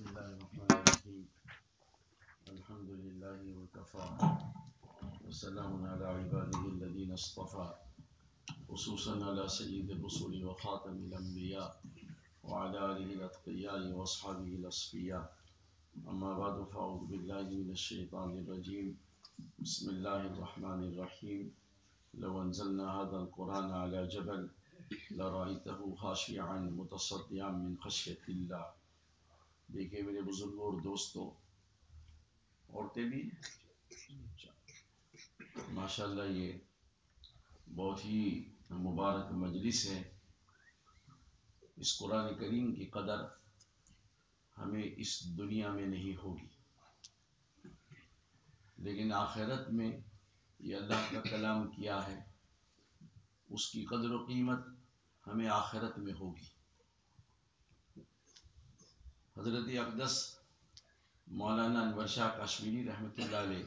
بسم الله الرحمن الرحيم. الحمد لله وكفى وسلام على عباده الذين اصطفى، خصوصا على سيد الرسل وخاتم الأنبياء وعلى آله الأتقياء وأصحابه الأصفياء. أما بعد فأعوذ بالله من الشيطان الرجيم. بسم الله الرحمن الرحيم. لو أنزلنا هذا القرآن على جبل لرأيته خاشعا متصدعا من خشية الله. دیکھیے میرے بزرگوں اور دوستوں، عورتیں بھی ماشاءاللہ یہ بہت ہی مبارک مجلس ہے. اس قرآن کریم کی قدر ہمیں اس دنیا میں نہیں ہوگی، لیکن آخرت میں یہ اللہ کا کلام کیا ہے، اس کی قدر و قیمت ہمیں آخرت میں ہوگی. حضرت اقدس مولانا انور شاہ کشمیری رحمۃ اللہ علیہ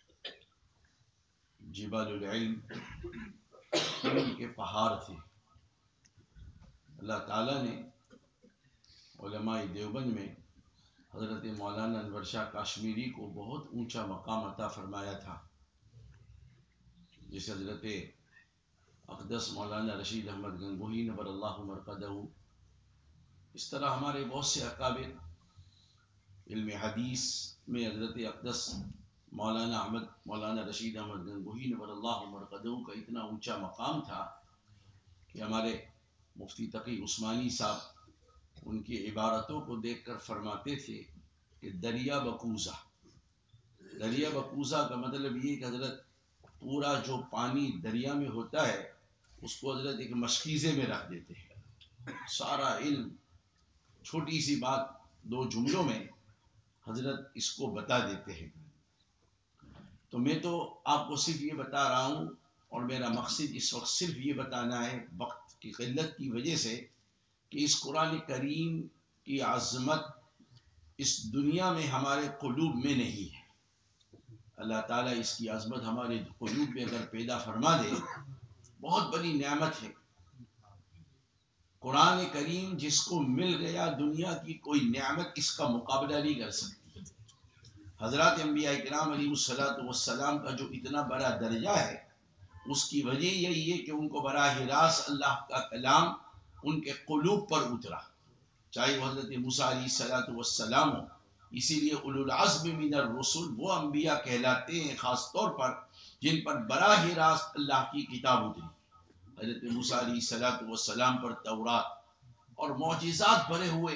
جبال العلم علم کے پہاڑ تھے. اللہ تعالیٰ نے علماء دیوبند میں حضرت مولانا انور شاہ کشمیری کو بہت اونچا مقام عطا فرمایا تھا. جیسے حضرت اقدس مولانا رشید احمد گنگوہی نور اللہ مرقدہ، اس طرح ہمارے بہت سے اکابر علم حدیث میں حضرت اقدس مولانا رشید احمد گنگوہی نور اللہ مرقدہ کا اتنا اونچا مقام تھا کہ ہمارے مفتی تقی عثمانی صاحب ان کی عبارتوں کو دیکھ کر فرماتے تھے کہ دریا بکوزہ کا مطلب یہ کہ حضرت پورا جو پانی دریا میں ہوتا ہے اس کو حضرت ایک مشکیزے میں رکھ دیتے ہیں. سارا علم چھوٹی سی بات 2 جملوں میں حضرت اس کو بتا دیتے ہیں. تو میں تو آپ کو صرف یہ بتا رہا ہوں، اور میرا مقصد اس وقت صرف یہ بتانا ہے وقت کی قلت کی وجہ سے کہ اس قرآن کریم کی عظمت اس دنیا میں ہمارے قلوب میں نہیں ہے. اللہ تعالیٰ اس کی عظمت ہمارے قلوب میں اگر پیدا فرما دے، بہت بڑی نعمت ہے. قرآن کریم جس کو مل گیا، دنیا کی کوئی نعمت اس کا مقابلہ نہیں کر سکتی. حضرات انبیاء کرام علیہ السلام کا جو اتنا بڑا درجہ ہے، اس کی وجہ یہی ہے کہ ان کو براہ راست اللہ کا کلام ان کے قلوب پر اترا، چاہے وہ حضرت موسیٰ علیہ السلام ہو. اسی لیے اولو العزم من الرسل وہ انبیاء کہلاتے ہیں خاص طور پر جن پر براہ راست اللہ کی کتاب اتری. حضرت موسیٰ علیہ السلام پر تورات اور معجزات بھرے ہوئے.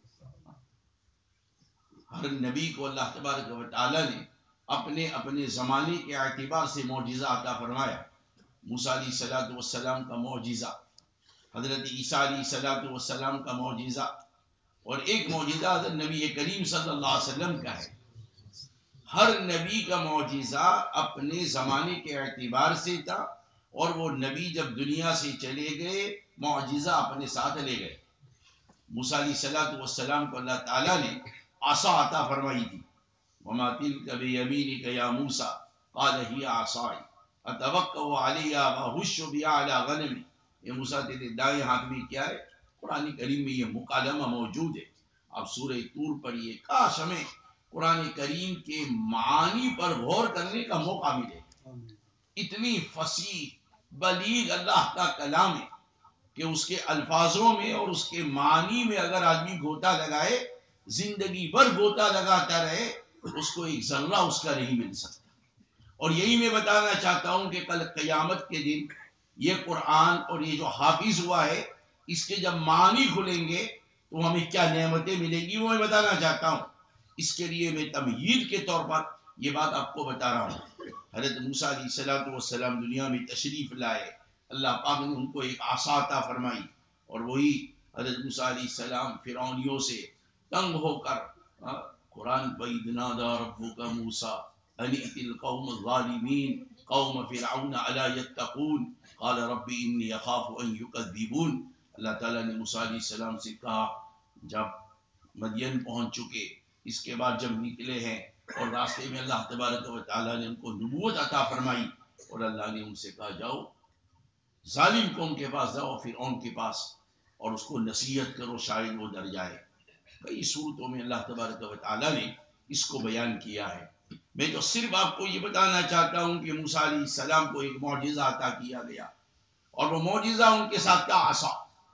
ہر نبی کو اللہ تبارک و تعالی نے اپنے اپنے زمانے کے اعتبار سے معجزہ عطا فرمایا. موسیٰ علیہ السلام کا معجزہ، حضرت عیسیٰ علیہ السلام کا معجزہ، اور ایک معجزہ حضرت نبی کریم صلی اللہ علیہ وسلم کا ہے. ہر نبی کا معجزہ اپنے زمانے کے اعتبار سے تھا، اور وہ نبی جب دنیا سے چلے گئے معجزہ اپنے ساتھ لے گئے. موسیٰ علیہ السلام کو اللہ تعالیٰ نے عصا عطا فرمائی تھی. وما تلک بیمینک یا موسیٰ قال ہی عصائی اتوکأ علیہا واہش بہا علی غنمی. یہ موسیٰ تیرے دائیں ہاتھ میں کیا ہے؟ قرآن کریم میں یہ مکالمہ موجود ہے. آپ سورہ طور پڑھیے. کاش ہمیں قرآن کریم کے معانی پر غور کرنے کا موقع ملے. اتنی فصیح بلیغ اللہ کا کلام ہے کہ اس کے الفاظوں میں اور اس کے معنی میں اگر آدمی گوتا لگائے، زندگی بھر گوتا لگاتا رہے، اس کو ایک ذرہ اس کا نہیں مل سکتا. اور یہی میں بتانا چاہتا ہوں کہ کل قیامت کے دن یہ قرآن اور یہ جو حافظ ہوا ہے، اس کے جب معنی کھلیں گے تو ہمیں کیا نعمتیں ملیں گی وہ میں بتانا چاہتا ہوں. اس کے لیے میں تمہید کے طور پر یہ بات آپ کو بتا رہا ہوں. حضرت موسیٰ علیہ السلام دنیا میں تشریف لائے. اللہ پاک نے ان کو ایک عصا عطا فرمائی، اور وہی حضرت موسیٰ علیہ السلام فرعونیوں سے تنگ ہو کر قرآن وَإِذْ نَادَىٰ رَبُّكَ مُوسَىٰ أَنِ ائْتِ الْقَوْمَ الظَّالِمِينَ قَوْمَ فِرْعَوْنَ أَلَا يَتَّقُونَ قَالَ رَبِّ إِنِّي أَخَافُ أَن يُكَذِّبُونَ. اللہ تعالیٰ نے موسیٰ علیہ السلام سے کہا جب مدین پہنچ چکے، اس کے بعد جب نکلے ہیں اور راستے میں اللہ تبارک و تعالیٰ نے ان کو نبوت عطا فرمائی، اور اللہ نے ان سے کہا جاؤ ظالم قوم کے پاس، جاؤ فرعون کے پاس اور اس کو نصیحت کرو، شاید وہ ڈر جائے. کئی صورتوں میں اللہ تبارک و تعالیٰ نے اس کو بیان کیا ہے۔ میں تو صرف آپ کو یہ بتانا چاہتا ہوں کہ موسیٰ علیہ السلام کو ایک معجزہ عطا کیا گیا، اور وہ معجزہ ان کے ساتھ کا عصا،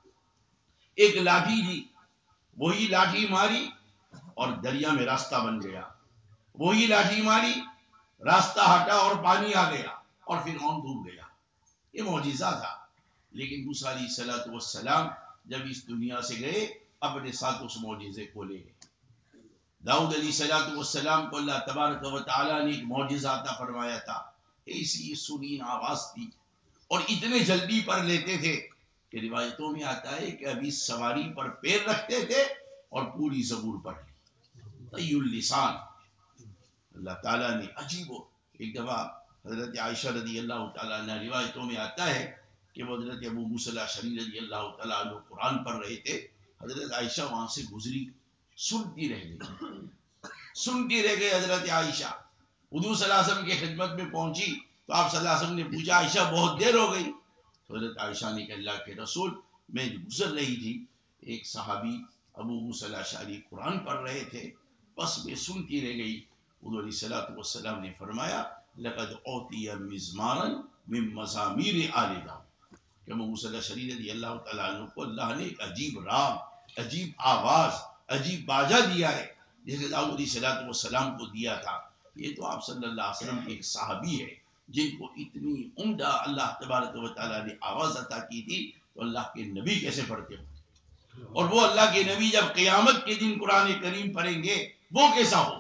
ایک لاٹھی تھی، وہی لاٹھی ماری اور دریا میں راستہ بن گیا، وہی لاٹھی ماری، راستہ ہٹا اور پانی آ گیا اور فرعون ڈوب گیا۔ یہ معجزہ تھا، لیکن موسیٰ علیہ السلام جب اس دنیا سے گئے اپنے ساتھ اس معجزے کو لے گئے۔ داؤد علیہ السلام کو اللہ تبارک و تعالیٰ نے ایک معجزہ عطا فرمایا تھا، ایسی سنین آواز تھی اور اتنے جلدی پڑھ لیتے تھے کہ روایتوں میں آتا ہے کہ ابھی سواری پر پیر رکھتے تھے اور پوری زبور پڑھ لی، طی اللسان۔ اللہ تعالیٰ نے عجیب ہو، ایک دفعہ حضرت عائشہ رضی اللہ تعالیٰ عنہ، روایتوں میں آتا ہے کہ وہ حضرت ابو موسیٰ الاشعری رضی اللہ تعالیٰ عنہ قرآن پڑھ رہے تھے، حضرت عائشہ وہاں سے گزری، سنتی رہ گئی، سنتی رہ گئی حضرت عائشہ۔ حضور صلی اللہ علیہ وسلم کی خدمت میں پہنچی تو آپ صلی اللہ علیہ وسلم نے پوچھا عائشہ بہت دیر ہو گئی؟ تو حضرت عائشہ نے کہا اللہ کے رسول میں گزر رہی تھی، ایک صحابی ابو موسیٰ الاشعری قرآن پڑھ رہے تھے، بس میں سنتی رہ گئی۔ حضور علیہ السلام نے فرمایا لقد اوتی مزمارا من مزامیر آل داؤد، کہ ابو موسیٰ الاشعری رضی اللہ تعالیٰ عنہ کو اللہ نے ایک عجیب راگ، عجیب آواز، عجیب باجا دیا ہے جسے داؤد علیہ السلام کو دیا تھا۔ یہ تو آپ صلی اللہ علیہ وسلم ایک صحابی ہے جن کو اتنی عمدہ اللہ تبارک و تعالیٰ نے آواز عطا کی تھی، تو اللہ کے نبی کیسے پڑھتے ہوں، اور وہ اللہ کے نبی جب قیامت کے دن قرآن کریم پڑھیں گے وہ کیسا ہو۔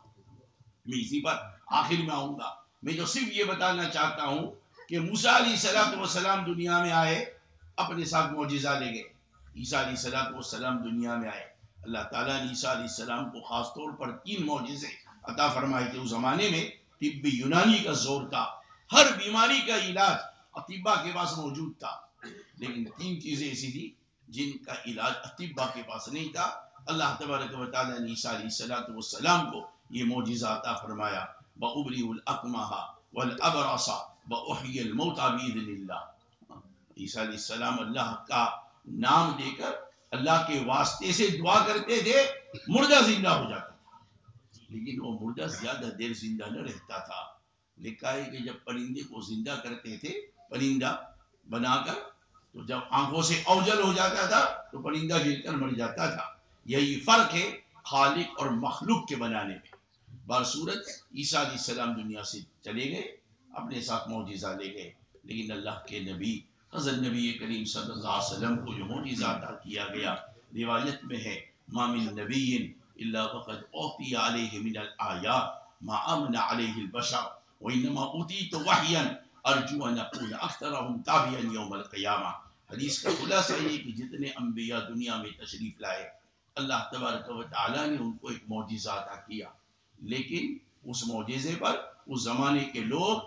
میں اسی پر آخر میں آؤں گا، میں تو صرف یہ بتانا چاہتا ہوں کہ موسیٰ علیہ السلام دنیا میں آئے، اپنے ساتھ معجزہ لے گئے۔ عیسیٰ علیہ السلام دنیا میں آئے، اللہ تعالیٰ نے عیسیٰ علیہ السلام کو خاص طور پر 3 معجزے عطا فرمائے تھے۔ اس زمانے میں طب یونانی کا زور تھا، ہر بیماری کا علاج اطباء کے پاس موجود تھا، لیکن 3 چیزیں ایسی تھی جن کا علاج اطباء کے پاس نہیں تھا۔ اللہ تبارک و تعالیٰ نے عیسیٰ علیہ السلام کو یہ معجزہ عطا فرمایا، وَأُبْرِئُ الْأَكْمَحَ وَالْأَبْرَصَ وَأُحْيِي الْمَوْتَى بِإِذْنِ اللَّهِ۔ عیسیٰ علیہ السلام اللہ کا نام دے کر اللہ کے واسطے سے دعا کرتے تھے، مردہ زندہ ہو جاتا تھا، لیکن وہ مردہ زیادہ دیر زندہ نہ رہتا تھا۔ لکھا ہے کہ جب پرندے کو زندہ کرتے تھے پرندہ بنا کر، تو جب آنکھوں سے اوجل ہو جاتا تھا تو پرندہ گر کر مر جاتا تھا۔ یہی فرق ہے خالق اور مخلوق کے بنانے میں۔ بصورت عیسیٰ علیہ السلام دنیا سے چلے گئے، اپنے ساتھ معجزہ لے گئے، لیکن اللہ کے نبی حضرت نبی کریم صلی اللہ علیہ وسلم کو جو معجزہ عطا کیا گیا، روایت میں ہے ما من نبی الا وقد اوتی علیہ من الآیات ما امن علیہ البشر وانما اوتیت وحیا ارجو ان اکون اکثرهم تابعا یوم القیامہ۔ حدیث کا خلاصہ یہ کہ جتنے انبیاء دنیا میں تشریف لائے، اللہ تبارک و تعالیٰ نے ان کو ایک معجزہ عطا کیا، لیکن اس معجزے پر اس زمانے کے لوگ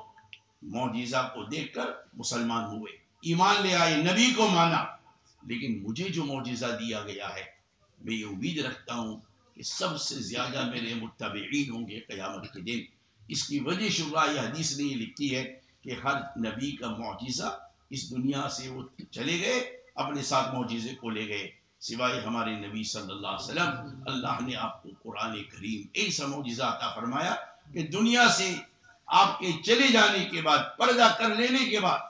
معجزہ کو دیکھ کر مسلمان ہوئے، ایمان لے آئے، نبی کو مانا۔ لیکن مجھے جو معجزہ دیا گیا ہے، میں یہ امید رکھتا ہوں کہ سب سے زیادہ میرے متبعین ہوں گے قیامت کے دن۔ اس کی وجہ شروع یہ حدیث نے یہ لکھی ہے کہ ہر نبی کا معجزہ، اس دنیا سے وہ چلے گئے، اپنے ساتھ معجزے کو لے گئے، سوائے ہمارے نبی صلی اللہ علیہ وسلم۔ اللہ نے آپ کو قرآن کریم ایسا معجزہ عطا فرمایا کہ دنیا سے آپ کے چلے جانے کے بعد، پردہ کر لینے کے بعد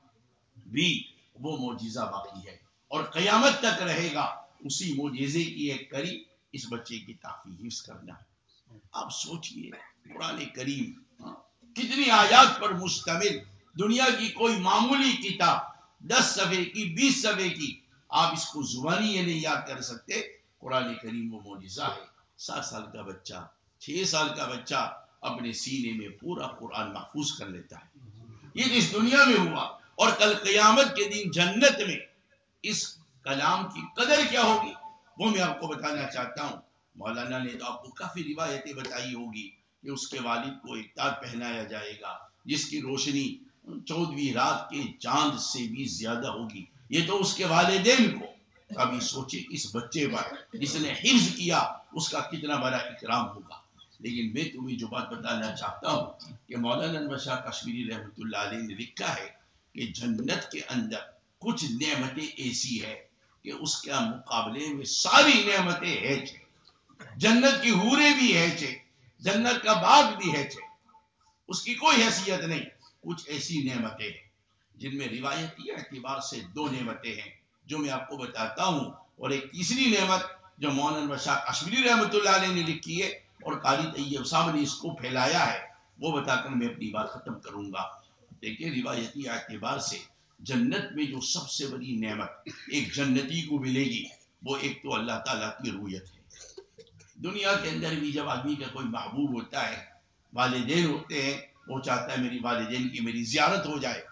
بھی وہ معجزہ باقی ہے اور قیامت تک رہے گا۔ اسی معجزے کی ایک کڑی اس بچے کی تحفظ کرنا ہے۔ آپ سوچئے قرآن کریم کتنی آیات پر مشتمل، دنیا کی کوئی معمولی کتاب 10 صفحے کی، 20 صفحے کی، آپ اس کو زبانی یہ نہیں یاد کر سکتے۔ قرآن کریم وہ معجزہ ہے۔ 7 سال کا بچہ، 6 سال کا بچہ اپنے سینے میں پورا قرآن محفوظ کر لیتا ہے۔ یہ تو اس دنیا میں ہوا، اور کل قیامت کے دن جنت میں اس کلام کی قدر کیا ہوگی وہ میں آپ کو بتانا چاہتا ہوں۔ مولانا نے تو آپ کو کافی روایتیں بتائی ہوگی کہ اس کے والد کو ایک تاج پہنایا جائے گا جس کی روشنی 14ویں رات کے چاند سے بھی زیادہ ہوگی، یہ تو اس کے والدین کو۔ ابھی سوچے اس بچے پر جس نے حفظ کیا اس کا کتنا بڑا اکرام ہوگا۔ لیکن میں تمہیں جو بات بتانا چاہتا ہوں کہ مولانا انور شاہ کشمیری رحمۃ اللہ علیہ نے لکھا ہے کہ جنت کے اندر کچھ نعمتیں ایسی ہے کہ اس کے مقابلے میں ساری نعمتیں ہے چھے، جنت کی حوریں بھی ہے چھے، جنت کا باغ بھی ہے چھے، اس کی کوئی حیثیت نہیں۔ کچھ ایسی نعمتیں ہیں جن میں روایتی اعتبار سے دو نعمتیں ہیں جو میں آپ کو بتاتا ہوں، اور ایک تیسری نعمت جو مولانا بشار کشمیری رحمۃ اللہ علیہ نے لکھی ہے اور قاری طیب صاحب نے اس کو پھیلایا ہے، وہ بتا کر میں اپنی بات ختم کروں گا۔ دیکھیں روایتی اعتبار سے جنت میں جو سب سے بڑی نعمت ایک جنتی کو ملے گی وہ ایک تو اللہ تعالیٰ کی رؤیت ہے۔ دنیا کے اندر بھی جب آدمی کا کوئی محبوب ہوتا ہے، والدین ہوتے ہیں، وہ چاہتا ہے میری والدین کی میری زیارت ہو جائے،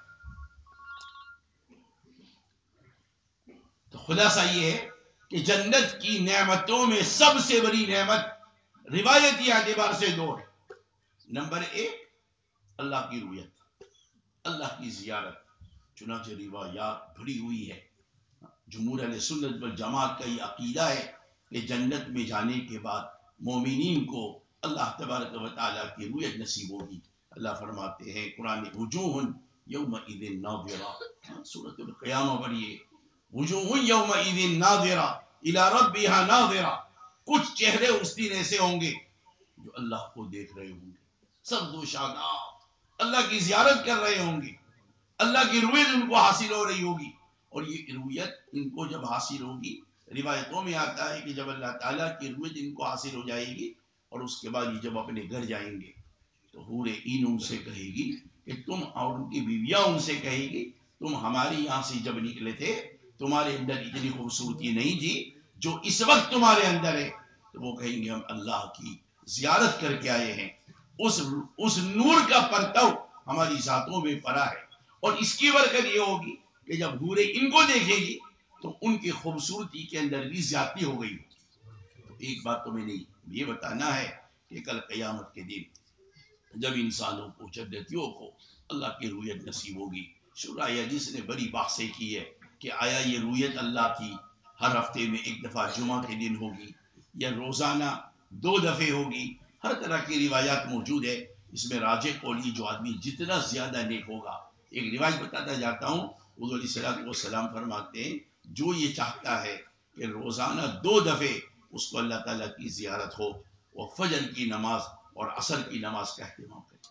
تو خلاصہ یہ ہے کہ جنت کی نعمتوں میں سب سے بڑی نعمت روایتی اعتبار سے دو ہے۔ نمبر ایک اللہ کی رؤیت، اللہ کی زیارت، چنانچہ روایات بھری ہوئی ہے۔ جمہور اہل سنت والجماعت کا یہ عقیدہ ہے کہ جنت میں جانے کے بعد مومنین کو اللہ تبارک و تعالیٰ کی رؤیت نصیب ہوگی۔ اللہ فرماتے ہیں قرآن وجوہ یومئذ ناظرہ، سورۃ القیامہ پڑھیے، وجوہ یومئذ ناظرہ الی ربہا ناظرہ، کچھ چہرے اس دن ایسے ہوں گے جو اللہ کو دیکھ رہے ہوں گے، سبز و شاداب، اللہ کی زیارت کر رہے ہوں گے، اللہ کی رؤیت ان کو حاصل ہو رہی ہوگی۔ اور یہ رؤیت ان کو جب حاصل ہوگی، روایتوں میں آتا ہے کہ جب اللہ تعالیٰ کی رؤیت ان کو حاصل ہو جائے گی اور اس کے بعد یہ جب اپنے گھر جائیں گے تو حور عین ان سے کہے گی کہ تم، اور ان کی بیویاں ان سے کہے گی تم ہمارے یہاں سے جب نکلے تھے تمہارے اندر اتنی خوبصورتی نہیں تھی جو اس وقت تمہارے اندر ہے، تو وہ کہیں گے ہم اللہ کی زیارت کر کے آئے ہیں، اس نور کا پرتو ہماری ذاتوں میں پڑا ہے، اور اس کی برکت یہ ہوگی کہ جب حوریں ان کو دیکھے گی تو ان کی خوبصورتی کے اندر بھی زیادتی ہو گئی ہوگی۔ تو ایک بات تو میں نے یہ بتانا ہے کہ کل قیامت کے دن جب انسانوں کو، جنتیوں کو اللہ کی رؤیت نصیب ہوگی، شورائے حدیث نے بڑی بحثیں کی ہے کہ آیا یہ رؤیت اللہ کی ہر ہفتے میں ایک دفعہ جمعہ کے دن ہوگی یا روزانہ 2 دفعے ہوگی، ہر طرح کی روایات موجود ہے۔ اس میں راجح قولی جو آدمی جتنا زیادہ نیک ہوگا، ایک روایت بتاتا جاتا ہوں، حضور علیہ الصلوۃ والسلام فرماتے ہیں جو یہ چاہتا ہے کہ روزانہ 2 دفعے اس کو اللہ تعالیٰ کی زیارت ہو، وہ فجر کی نماز اور عصر کی نماز کا اہتمام کرے،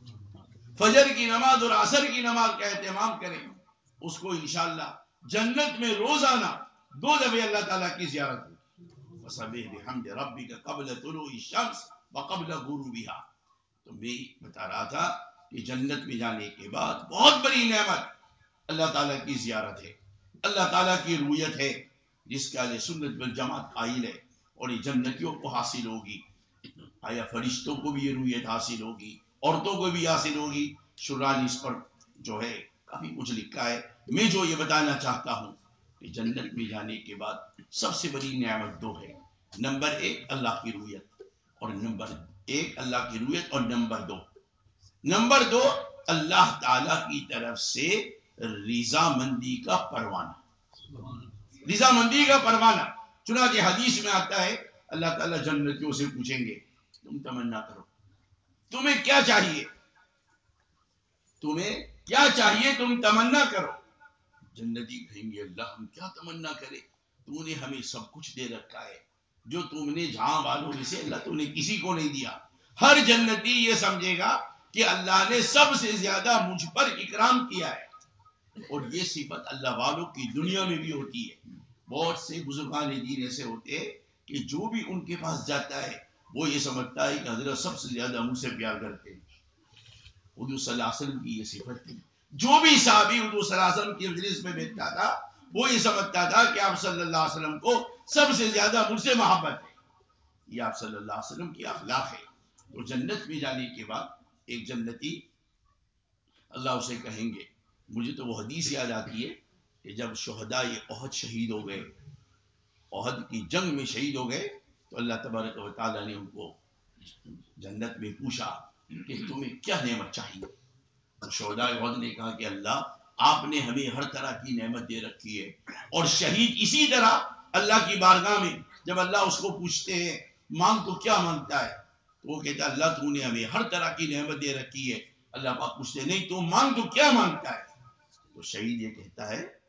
فجر کی نماز اور عصر کی نماز کا اہتمام کریں، اس کو انشاءاللہ جنت میں روزانہ 2 دفعے اللہ تعالیٰ کی زیارت ہوگی۔ فسبح بحمد ربک قبل طلوع الشمس وقبل غروبها۔ تو میں بتا رہا تھا کہ جنت میں جانے کے بعد بہت بڑی نعمت اللہ تعالیٰ کی زیارت ہے، اللہ تعالیٰ کی رؤیت ہے، جس کا اہل سنت والجماعت قائل ہے، اور یہ جنتیوں کو حاصل ہوگی۔ آیا فرشتوں کو بھی یہ رؤیت حاصل ہوگی، عورتوں کو بھی حاصل ہوگی؟ شراح نے اس پر جو ہے کافی کچھ لکھا ہے۔ میں جو یہ بتانا چاہتا ہوں کہ جنت میں جانے کے بعد سب سے بڑی نعمت 2 ہے۔ نمبر 1 اللہ کی رؤیت، اور نمبر 1 اللہ کی رؤیت، اور نمبر 2 اللہ تعالی کی طرف سے رضامندی کا پروانہ، رضامندی کا پروانہ۔ چنانچہ حدیث میں آتا ہے اللہ تعالیٰ جنتیوں سے پوچھیں گے تم تمنا کرو، تمہیں کیا چاہیے، تمہیں کیا چاہیے، تم تمنا کرو۔ جنتی کہیں گے اللہ ہم کیا تمنا کرے، تو نے ہمیں سب کچھ دے رکھا ہے، جو تم نے جہاں والوں میں سے اللہ تو نے کسی کو نہیں دیا۔ ہر جنتی یہ سمجھے گا کہ اللہ نے سب سے زیادہ مجھ پر اکرام کیا ہے، اور یہ صفت اللہ والوں کی دنیا میں بھی ہوتی ہے۔ بہت سے بزرگان دین ایسے ہوتے ہیں کہ جو بھی ان کے پاس جاتا ہے وہ یہ سمجھتا ہے کہ حضرت سب سے زیادہ مجھ سے پیار کرتے ہیں۔ حضور صلی اللہ علیہ وسلم کی یہ صفت تھی، جو بھی صحابی حضور صلی اللہ علیہ وسلم کی مجلس میں بیٹھتا تھا وہ یہ سمجھتا تھا کہ آپ صلی اللہ علیہ وسلم کو سب سے زیادہ مجھ سے محبت ہے۔ یہ آپ صلی اللہ علیہ وسلم کی اخلاق ہے۔ تو جنت میں جانے کے بعد ایک جنتی اللہ اسے کہیں گے، مجھے تو وہ حدیث یاد آتی ہے کہ جب شہدائے احد شہید ہو گئے، احد کی جنگ میں شہید ہو گئے، تو اللہ تبارک و تعالیٰ نے ان کو جنت میں پوچھا کہ تمہیں کیا نعمت چاہیے؟ تو شہدائے احد نے کہا کہ اللہ آپ نے ہمیں ہر طرح کی نعمت دے رکھی ہے، اور شہید اسی طرح اللہ کی بارگاہ میں جب اللہ اس کو پوچھتے ہیں مانگ تو کیا مانگتا ہے، تو وہ کہتا ہے اللہ تو نے ہمیں ہر طرح کی نعمت دے رکھی ہے۔ اللہ پاک پوچھتے نہیں تو مانگ تو کیا مانگتا ہے، تو شہید یہ کہتا ہے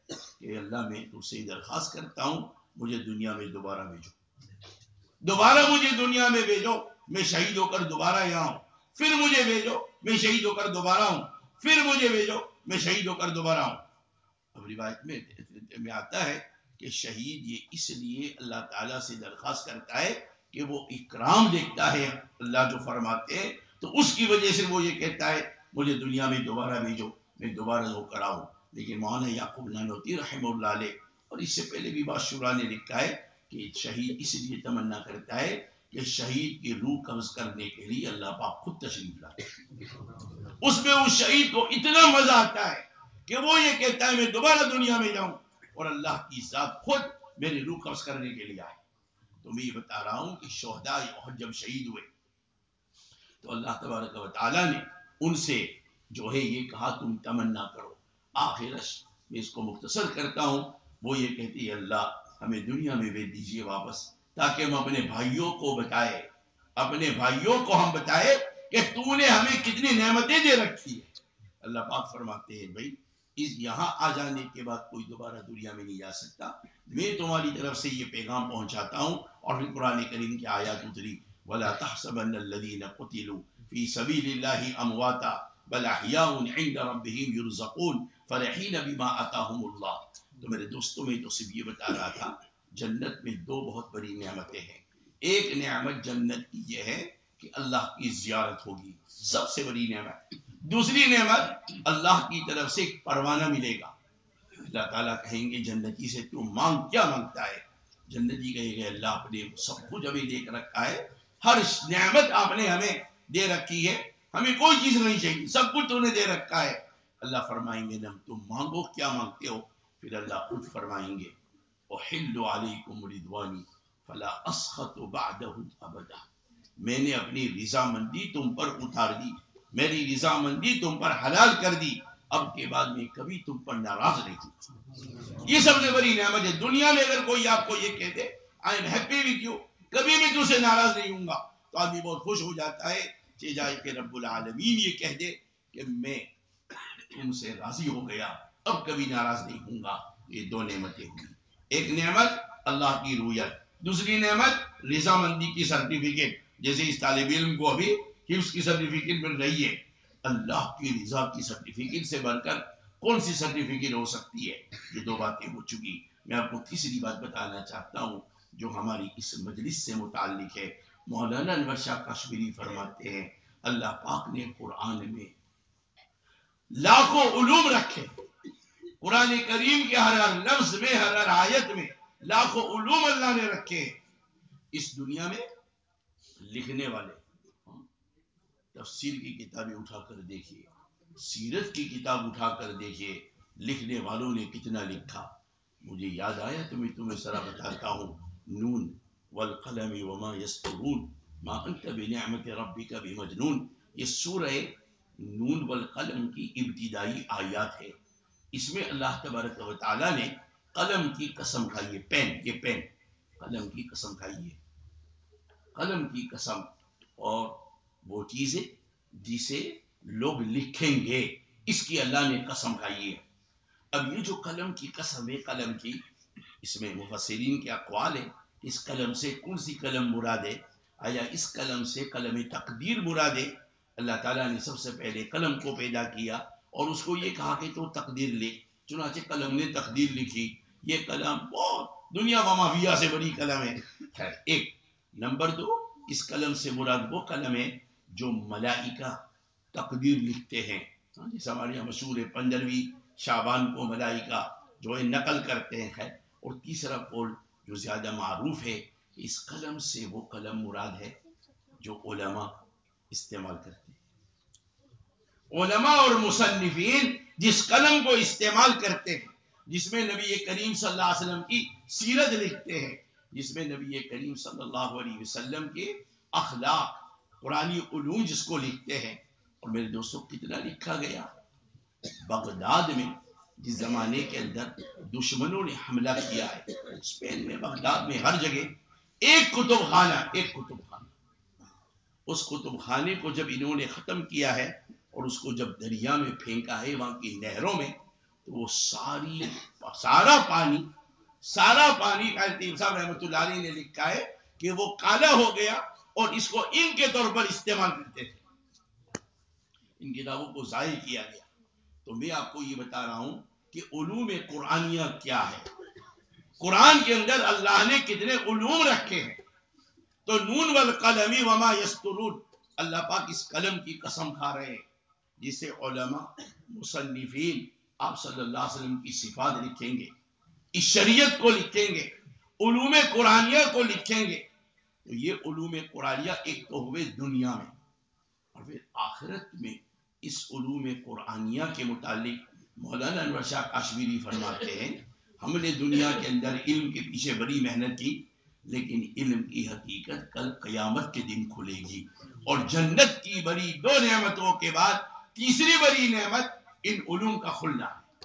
کہ اللہ میں تو سے درخواست کرتا ہوں مجھے دنیا میں دوبارہ بھیجو، دوبارہ مجھے دنیا میں بھیجو، میں شہید ہو کر دوبارہ یہاں ہوں، پھر مجھے بھیجو، میں شہید ہو کر دوبارہ ہوں، پھر مجھے بھیجو، میں شہید ہو کر دوبارہ ہوں۔ اب روایت میں آتا ہے کہ شہید یہ اس لیے اللہ تعالیٰ سے درخواست کرتا ہے کہ وہ اکرام دیکھتا ہے اللہ جو فرماتے ہیں، تو اس کی وجہ سے وہ یہ کہتا ہے مجھے دنیا میں دوبارہ بھیجو، میں دوبارہ ہو کر آؤں۔ لیکن مولانا یعقوب نانوتوی رحمہ اللہ علیہ اور اس سے پہلے بھی باشورہ نے لکھا ہے کہ شہید اس لیے تمنا کرتا ہے کہ شہید کی روح قبض کرنے کے لیے اللہ پاک خود تشریف لاتے ہیں، اس میں اس شہید کو اتنا مزہ آتا ہے کہ وہ یہ کہتا ہے میں دوبارہ دنیا میں جاؤں اور اللہ کی ذات خود میری روح قبض کرنے کے لیے آئے۔ تو میں یہ بتا رہا ہوں کہ شہداء احد جب شہید ہوئے تو اللہ تبارک و تعالیٰ نے ان سے جو ہے یہ کہا تم تمنا کرو۔ آخرش میں اس کو مختصر کرتا ہوں، وہ یہ کہتی ہے اللہ ہمیں دنیا میں بھیج دیجیے واپس، تاکہ ہم اپنے بھائیوں کو بتائے، اپنے بھائیوں کو ہم بتائے کہ تو نے ہمیں کتنی نعمتیں دے رکھی ہے۔ اللہ پاک فرماتے ہیں بھائی اس یہاں آ جانے کے بعد کوئی دوبارہ دنیا میں نہیں جا سکتا، میں تمہاری طرف سے یہ پیغام پہنچاتا ہوں۔ اور پھر قرآن کریم کی آیات اتری وَلَا تَحْسَبَنَّ الَّذِينَ قُتِلُوا فِي سَبِيلِ اللَّهِ أَمْوَاتًا بَلْ أَحْيَاءٌ عِندَ رَبِّهِمْ يُرْزَقُونَ فَرِحِينَ بِمَا آتَاهُمُ اللَّهُ۔ تو میرے دوستوں میں تو صرف یہ بتا رہا تھا جنت میں دو بہت بڑی نعمتیں ہیں۔ ایک نعمت جنت کی یہ ہے کہ اللہ کی زیارت ہوگی، سب سے بڑی نعمت۔ دوسری نعمت اللہ کی طرف سے ایک پروانہ ملے گا، اللہ تعالیٰ کہیں گے جنتی سے تو مانگ کیا مانگتا ہے؟ جنتی کہے گے اللہ آپ نے سب کچھ ہمیں دے کر رکھا ہے، ہر نعمت آپ نے ہمیں دے رکھی ہے، ہمیں کوئی چیز نہیں چاہیے، سب کچھ تو نے دے رکھا ہے۔ اللہ فرمائیں گے نم تم مانگو کیا مانگتے ہو؟ پھر اللہ خود فرمائیں گے احل علیکم رضوانی فلا اسخط بعدہ ابدا، میں نے اپنی رضامندی تم پر اتار دی، میری رضامندی تم پر حلال کر دی، اب کے بعد میں کبھی تم پر ناراض نہیں ہوں۔ یہ سب سے بڑی نعمت ہے۔ دنیا میں اگر کوئی آپ کو یہ کہہ دے I'm happy with you, کبھی میں تم سے ناراض نہیں ہوں گا، تو آدمی بہت خوش ہو جاتا ہے کہ جائے کہ رب العالمین یہ کہہ دے کہ میں تم سے راضی ہو گیا، اب کبھی ناراض نہیں ہوں گا۔ یہ دو نعمتیں ہوئی، ایک نعمت اللہ کی رویت، دوسری نعمت رضامندی کی سرٹیفکیٹ، جیسے اس طالب علم کو ابھی حفظ کی سرٹیفکیٹ مل رہی ہے، اللہ کی رضا کی سرٹیفکیٹ سے بڑھ کر کون سی سرٹیفکیٹ ہو سکتی ہے؟ یہ دو باتیں ہو چکی۔ میں آپ کو تیسری بات بتانا چاہتا ہوں جو ہماری اس مجلس سے متعلق ہے۔ مولانا انور شاہ کشمیری فرماتے ہیں اللہ پاک نے قرآن میں لاکھوں علوم رکھے، قرآن کریم کے ہر ہر لفظ میں، ہر ہر آیت میں لاکھوں علوم اللہ نے رکھے۔ اس دنیا میں لکھنے والے تفسیر کی کتابیں اٹھا کر دیکھیے، سیرت کی کتاب اٹھا کر دیکھیے، لکھنے والوں نے کتنا لکھا۔ مجھے یاد آیا تو میں تمہیں ذرا بتاتا ہوں، نون والقلم وما یسطرون ما انت بنعمت ربک بمجنون، یہ سورہ نون والقلم کی ابتدائی آیات ہے۔ اس میں اللہ تبارک و تعالیٰ نے قلم کی قسم کھائی ہے، پین، یہ پین قلم کی قسم کھائی ہے، قلم کی قسم، اور وہ چیزیں جسے لوگ لکھیں گے اس کی اللہ نے قسم کھائی ہے۔ اب یہ جو قلم کی قسم ہے، قلم کی، اس میں مفسرین کے اقوال ہے کہ اس قلم سے کون سی قلم مراد ہے؟ آیا اس قلم سے قلم تقدیر مراد ہے؟ اللہ تعالیٰ نے سب سے پہلے قلم کو پیدا کیا اور اس کو یہ کہا کہ تو تقدیر لکھ، چنانچہ قلم نے تقدیر لکھی۔ یہ قلم بہت دنیا و مافیہ سے بڑی قلم ہے۔ خیر، ایک نمبر دو، اس قلم سے مراد وہ قلم ہے جو ملائکہ تقدیر لکھتے ہیں، جیسے ہمارے یہاں مشہور ہے 15ویں شعبان کو ملائکہ جو ہے نقل کرتے ہیں۔ خیر، اور تیسرا قول جو زیادہ معروف ہے، اس قلم سے وہ قلم مراد ہے جو علماء استعمال کرتے ہیں، علماء اور مصنفین جس قلم کو استعمال کرتے ہیں، جس میں نبی کریم صلی اللہ علیہ وسلم کی سیرت لکھتے ہیں، جس میں نبی کریم صلی اللہ علیہ وسلم کے اخلاق، قرآنی علوم جس کو لکھتے ہیں۔ اور میرے دوستوں کتنا لکھا گیا بغداد میں، جس زمانے کے اندر دشمنوں نے حملہ کیا ہے، اسپین میں، بغداد میں، ہر جگہ ایک کتب خانہ، ایک کتب خانہ، اس کتب خانے کو جب انہوں نے ختم کیا ہے اور اس کو جب دریا میں پھینکا ہے وہاں کی نہروں میں، تو وہ سارا پانی قائد صاحب رحمۃ اللہ علیہ نے لکھا ہے کہ وہ کالا ہو گیا اور اس کو ان کے طور پر استعمال کرتے تھے، ان کتابوں کو ضائع کیا گیا۔ تو میں آپ کو یہ بتا رہا ہوں کہ علوم قرآنیہ کیا ہے، قرآن کے اندر اللہ نے کتنے علوم رکھے ہیں۔ تو نون والقلم وما یسطرون، اللہ پاک اس قلم کی قسم کھا رہے ہیں جسے علماء مصنفین آپ صلی اللہ علیہ وسلم کی صفات لکھیں گے، اس شریعت کو لکھیں گے، علوم قرآنیہ کو لکھیں گے۔ تو یہ علوم قرآنیہ ایک تو ہوئے دنیا میں، اور پھر آخرت میں اس علوم قرآنیہ کے متعلق مولانا انور شاہ کاشمیری فرماتے ہیں ہم نے دنیا کے اندر علم کے پیچھے بڑی محنت کی، لیکن علم کی حقیقت کل قیامت کے دن کھلے گی، اور جنت کی بڑی 2 نعمتوں کے بعد تیسری بڑی نعمت ان علوم کا کھلنا ہے۔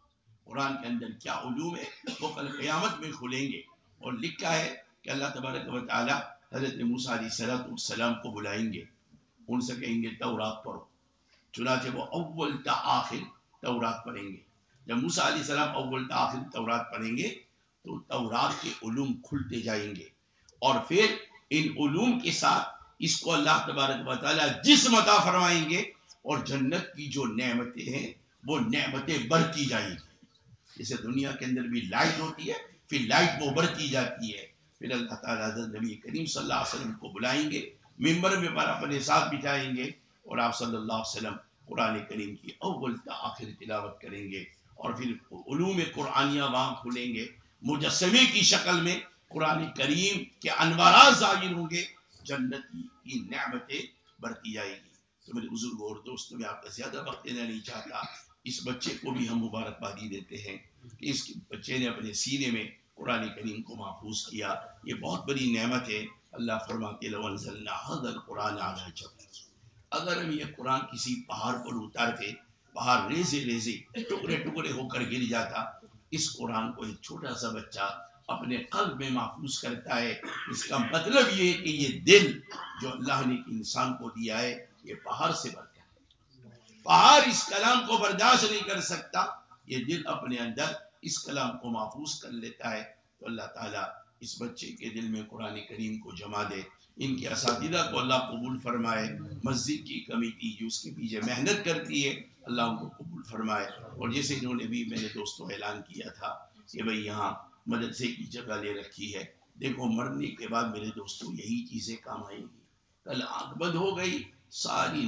قرآن کے اندر کیا علوم ہے وہ کل قیامت میں کھلیں گے۔ اور لکھا ہے کہ اللہ تبارک و تعالی حضرت موسیٰ علیہ السلام کو بلائیں گے، ان سے کہیں گے تورات پڑھو، چنانچہ وہ اول تا آخر تورات پڑھیں گے۔ جب موسیٰ علیہ السلام اول تا آخر تورات پڑھیں گے تو تورات کے علوم کھلتے جائیں گے، اور پھر ان علوم کے ساتھ اس کو اللہ تبارک و تعالی جسم عطا فرمائیں گے، اور جنت کی جو نعمتیں ہیں وہ نعمتیں بڑھتی جائیں گی۔ جیسے دنیا کے اندر بھی لائٹ ہوتی ہے، پھر لائٹ وہ بڑھتی جاتی ہے، پھر اللہ تعالیٰ حضرت نبی کریم صلی اللہ علیہ وسلم کو بلائیں گے، ممبر میں پر اپنے ساتھ بٹھائیں گے، اور آپ صلی اللہ علیہ وسلم قرآن کریم کی اول تا آخر تلاوت کریں گے، اور پھر علوم قرآنیہ وہاں کھلیں گے، مجسمے کی شکل میں قرآن کریم کے انوارات ظاہر ہوں گے، جنت کی نعمتیں بڑھتی جائے گی۔ تو میرے بزرگوں اور دوستوں، میں آپ کا زیادہ وقت دینا نہیں چاہتا، اس بچے کو بھی ہم مبارکبادی دیتے ہیں کہ اس بچے نے اپنے سینے میں قرآن کریم کو محفوظ کیا، یہ بہت بڑی نعمت ہے۔ اللہ فرماتے لو انزلنا ھذا القرآن علی جبل، اگر ہم یہ قرآن کسی پہاڑ پر اتارتے، پہاڑ ریزے ریزے ٹکڑے ٹکڑے ہو کر گر جاتا۔ اس قرآن کو ایک چھوٹا سا بچہ اپنے قلب میں محفوظ کرتا ہے، اس کا مطلب یہ ہے کہ یہ دل جو اللہ نے انسان کو دیا ہے یہ پہاڑ سے بڑھتا ہے، پہاڑ اس کلام کو برداشت نہیں کر سکتا، یہ دل اپنے اندر اس کلام کو محفوظ کر لیتا ہے۔ تو اللہ تعالیٰ اس بچے کے دل میں قرآن کریم کو جما دے، ان کے اساتذہ کو اللہ قبول فرمائے، مسجد کی کمیٹی جو اس کے پیچھے محنت کرتی ہے اللہ ان کو قبول فرمائے۔ اور جیسے انہوں نے بھی میرے دوستوں اعلان کیا تھا کہ بھئی یہاں مدرسے کی جگہ لے رکھی ہے، دیکھو مرنے کے بعد میرے دوستوں یہی چیزیں کام آئیں گی۔ کل آنکھ بند ہو گئی، ساری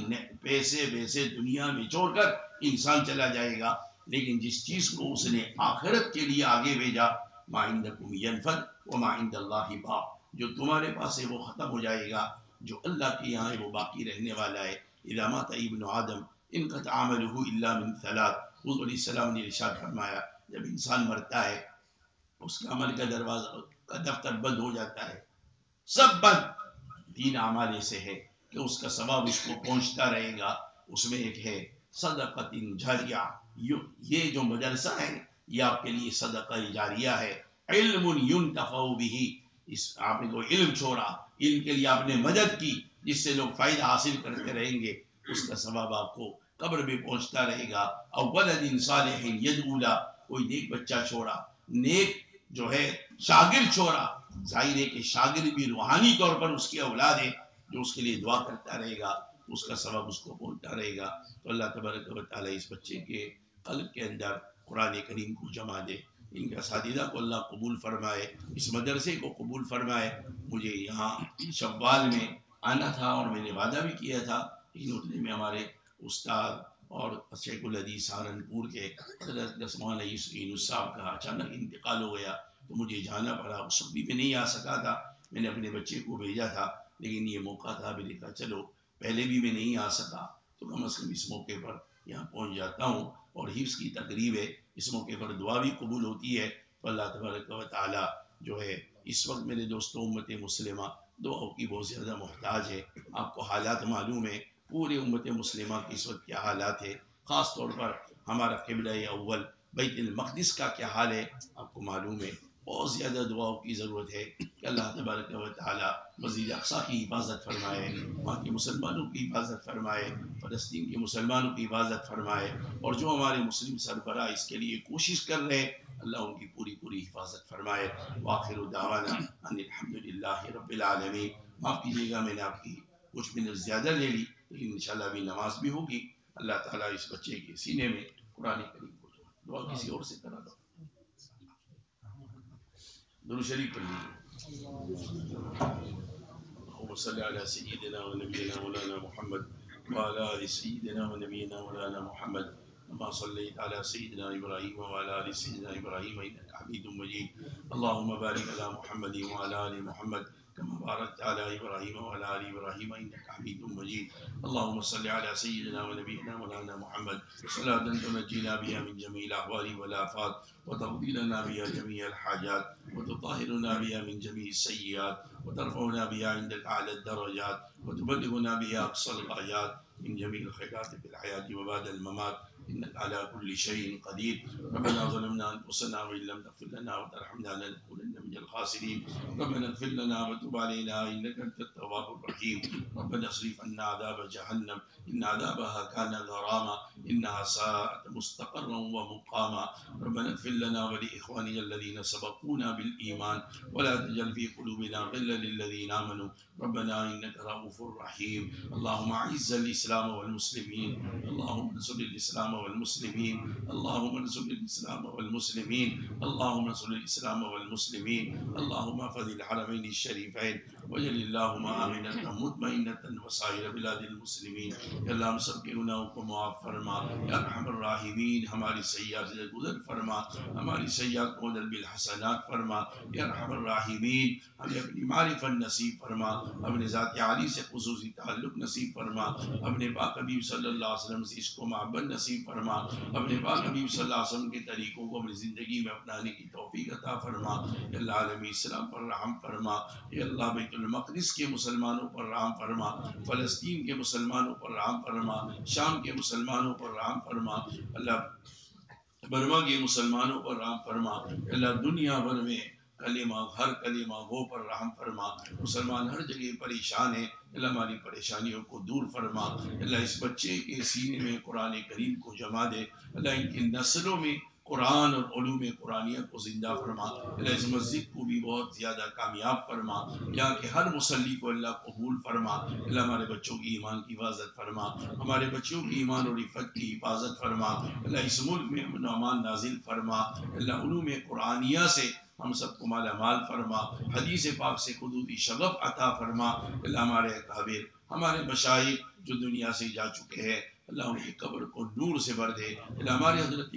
پیسے دنیا میں چھوڑ کر انسان چلا جائے گا، لیکن جس چیز کو اس نے آخرت کے لیے آگے بھیجا، ما عندکم ینفد وما عند اللہ باق، جو تمہارے پاس ہے وہ ختم ہو جائے گا، جو اللہ کے یہاں ہے وہ باقی رہنے والا ہے۔ اذا مات ابن آدم انقطع عمله الا من ثلاث، حضور علیہ السلام نے ارشاد فرمایا جب انسان مرتا ہے اس کے عمل کا دروازہ کا دفتر بند ہو جاتا ہے، سب بند، 3 اعمال ایسے ہے کہ اس کا ثواب اس کو پہنچتا رہے گا، اس میں ایک ہے صدقۃ جاریہ، یہ جو مدرسہ ہے یہ آپ کے لیے صدقہ جاریہ ہے، علم ينتفع به، اس آپ نے کوئی علم چھوڑا، علم کے لیے آپ نے مدد کی جس سے لوگ فائدہ حاصل کرتے رہیں گے، اس کا ثواب آپ کو قبر میں پہنچتا رہے گا۔ او ولد صالح يدعو له، کوئی نیک بچہ چھوڑا، نیک جو ہے شاگرد چھوڑا، ظاہر ہے کہ شاگرد بھی روحانی طور پر اس کی اولاد ہے جو اس کے لیے دعا کرتا رہے گا، اس کا ثواب اس کو پہنچتا رہے گا۔ تو اللہ تبارک و تعالیٰ اس بچے کے قلب کے اندر قرآن کریم کو جما دے، ان کے اساتذہ کو اللہ قبول فرمائے، اس مدرسے کو قبول فرمائے۔ مجھے یہاں شوال میں آنا تھا اور میں نے وعدہ بھی کیا تھا، لیکن اتنے میں ہمارے استاد اور شیخ الحدیث سہارنپور کے حضرت مولانا یونس صاحب کا اچانک انتقال ہو گیا، تو مجھے جانا پڑا، اس وقت بھی میں نہیں آ سکا تھا، میں نے اپنے بچے کو بھیجا تھا، لیکن یہ موقع تھا، میں نے کہا چلو پہلے بھی میں نہیں آ سکا تو کم از کم اس موقع پر یہاں پہنچ جاتا ہوں، اور حفظ کی تقریب ہے، اس موقع پر دعا بھی قبول ہوتی ہے۔ تو اللہ تبارک و تعالی جو ہے اس وقت میرے دوستوں امت مسلمہ دعاؤں کی بہت زیادہ محتاج ہے۔ آپ کو حالات معلوم ہے، پورے امت مسلمہ کی اس وقت کیا حالات ہے، خاص طور پر ہمارا قبلہ اول بیت المقدس کا کیا حال ہے آپ کو معلوم ہے۔ بہت زیادہ دعاؤں کی ضرورت ہے کہ اللہ تبارک و تعالی مسجد اقصی کی حفاظت فرمائے، وہاں کے مسلمانوں کی حفاظت فرمائے، فلسطین کے مسلمانوں کی حفاظت فرمائے، اور جو ہمارے مسلم سربراہ اس کے لیے کوشش کر رہے ہیں اللہ ان کی پوری پوری حفاظت فرمائے۔ وآخر دعوانا ان الحمدللہ رب العالمین۔ معاف کیجیے گا میں نے آپ کی کچھ منٹ زیادہ لے لی، لیکن انشاءاللہ ابھی نماز بھی ہوگی۔ اللہ تعالیٰ اس بچے کے سینے میں قرآن کریم کو دعا کسی اور سے کرا دو۔ درود شریف پڑھ لیجیے۔ اللهم صل على سيدنا ونبينا مولانا محمد وعلى آل سيدنا ونبينا مولانا محمد كما صليت على سيدنا إبراهيم وعلى آل سيدنا إبراهيم إنك حميد مجيد. اللهم بارك على محمد وعلى آل محمد كما باركت على إبراهيم وعلى آل إبراهيم إنك حميد مجيد. اللهم صل على سيدنا ونبينا مولانا محمد صلاة تنجينا بها من جميع الأهوال والآفات وتقضي لنا بها جميع الحاجات وتطهرنا بها من جميع السيئات وترفعنا بها عندك أعلى الدرجات وتبلغنا بها أقصى الغايات من جميع الخيرات في الحياة وبعد الممات إنك على كل شيء قدير. ربنا ظلمنا أنفسنا وإن لم تغفر لنا وترحمنا لنكونن من الخاسرين. ربنا اغفر لنا وتب علينا إنك أنت التواب الرحيم. ربنا اصرف عنا عذاب جهنم إن عذابها كان غراما إنها ساءت مستقرا ومقاما. ربنا اغفر لنا ولإخواننا الذين سبقونا بالإيمان ولا تجعل في قلوبنا غلا للذين آمنوا ربنا إنك رؤوف رحيم. اللهم أعز الإسلام والمسلمين. اللهم انصر الإسلام والمسلمين. اللهم انصر الإسلام والمسلمين. اللهم انصر الإسلام والمسلمين. اللهم احفظ الحرمين الشريفين وجل اللهم آمنة مطمئنة وسائر بلاد المسلمين. یا اللہ ہم سب کے گناہوں کو معاف فرما یا ارحم الراحمین. ہماری سیئات سے گزر فرما، ہماری سیئات کو بدل بالحسنات فرما یا ارحم الراحمین. ہمیں اپنی معرفت نصیب فرما، اپنے ذات عالی سے خصوصی تعلق نصیب فرما، اپنے پاک حبیب صلی اللہ علیہ وسلم سے عشق و محبت نصیب فرما، اپنے پاک حبیب صلی اللہ علیہ وسلم کے طریقوں کو اپنی زندگی میں اپنانے کی توفیق عطا فرما. یا اللہ عالمی اسلام پر رحم فرما. یا اللہ بیت المقدس کے مسلمانوں پر رحم فرما، فلسطین کے مسلمانوں پر رحم فرما، شام کے مسلمانوں پر رحم فرما. اللہ برما کے مسلمانوں پر رحم فرما. اللہ دنیا بھر میں کلمہ ہر کلمہ گو پر رحم فرما. مسلمان ہر جگہ پریشان ہیں، اللہ ہماری پریشانیوں کو دور فرما. اللہ اس بچے کے سینے میں قرآن کریم کو جما دے. اللہ ان کی نسلوں میں قرآن اور علوم قرآنیہ کو زندہ فرما. اللہ اس مسجد کو بھی بہت زیادہ کامیاب فرما. یہاں کے ہر مصلی کو اللہ قبول فرما. اللہ ہمارے بچوں کی ایمان کی حفاظت فرما، ہمارے بچوں کی ایمان اور عفت کی حفاظت فرما. اللہ اس ملک میں امن و امان نازل فرما. اللہ علوم قرآنیہ سے ہم سب کو مالا مال فرما. حدیث پاک سے خدودی شغف عطا فرما. اللہ ہمارے اکابر، ہمارے مشائخ جو دنیا سے جا چکے ہیں اللہ ان کی قبر کو نور سے بھر دے. اللہ ہمارے حضرت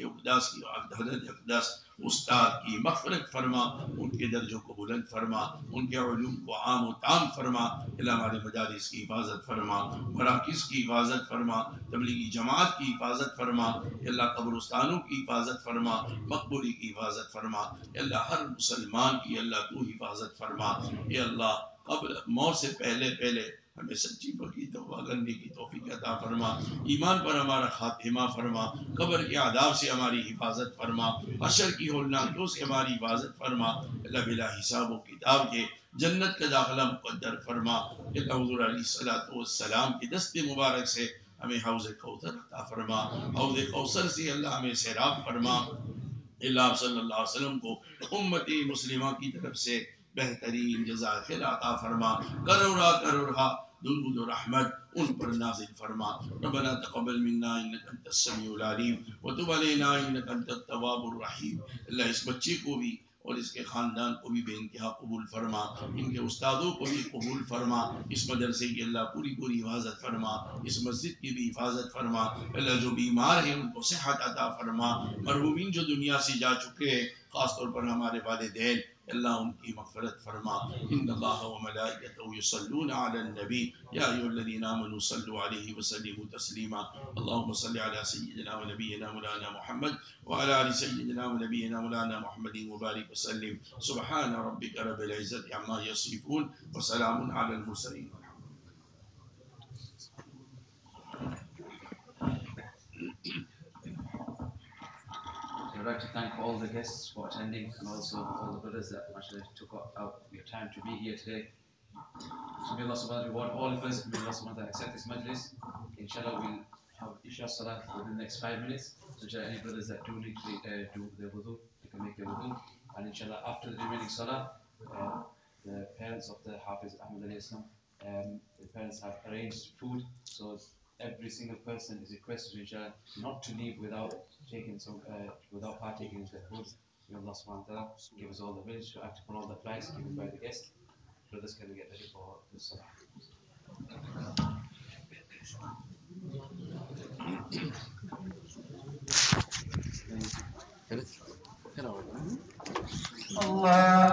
اقدس استاد کی مغفرت فرما، ان کے درجوں کو بلند فرما، ان کے علوم کو عام و تام فرما. اللہ ہمارے مجالس کی حفاظت فرما، مراکز کی حفاظت فرما، تبلیغی جماعت کی حفاظت فرما. اللہ قبرستانوں کی حفاظت فرما، مقبوری کی حفاظت فرما. اللہ ہر مسلمان کی اللہ تو حفاظت فرما. اے اللہ قبل موت سے پہلے ہمیں سچی پکی توبہ کرنے کی توفیق عطا فرما. ایمان پر ہمارا خاتمہ فرما. قبر کے عذاب سے ہماری حفاظت فرما. حشر کی ہولناکیوں سے ہماری حفاظت فرما. اللہ بلا حساب و کتاب کے جنت کا داخلہ مقدر فرما. اللہ حضور علیہ السلام کی دست مبارک سے ہمیں حوض کوثر عطا فرما. حوض کوثر سے اللہ ہمیں سیراب فرما. اللہ صلی اللہ علیہ وسلم کو امت مسلمہ کی طرف سے بہترین جزائے خیر عطا فرما. کروڑا درود و رحمت ان پر نازل فرما. ربنا تقبل منا انك انت السميع العليم وتب علينا انك انت التواب الرحيم. اللہ اس بچے کو بھی اور اس کے خاندان کو بھی بے انتہا قبول فرما، ان کے استادوں کو بھی قبول فرما. اس مدرسے کی اللہ پوری حفاظت فرما، اس مسجد کی بھی حفاظت فرما. اللہ جو بیمار ہیں ان کو صحت عطا فرما. مرحومین جو دنیا سے جا چکے ہیں خاص طور پر ہمارے والدین اللہ ان کی مغفرت فرما. ان اللہ و ملائکتہ یصلون علی النبی یا ایھا الذین آمنوا صلوا علیہ وسلموا تسلیما. اللهم صل علی سیدنا و نبینا مولانا محمد وعلى آل سيدنا ونبينا مولانا محمد وبارك وسلم. سبحان ربك رب العزة عما يصفون وسلام على المرسلين. like to thank all the guests for attending and also all the brothers that actually took out your time to be here today. So may Allah subhanahu wa ta'ala reward all of us. May Allah subhanahu wa ta'ala accept this majlis. Inshallah, we'll have Isha Salah within the next 5 minutes. So inshallah, any brothers that do need to do their wudu, they can make their wudu. And inshallah, after the remaining Salah, the parents of the Hafiz Ahmad Ali Islam, the parents have arranged food. So every single person is requested, inshallah, not to leave without taking some, without partaking in the food. May Allah subhanahu wa ta'ala give us all the village to act upon all the advice given by the guest. Brothers can get ready for the Salah. Allah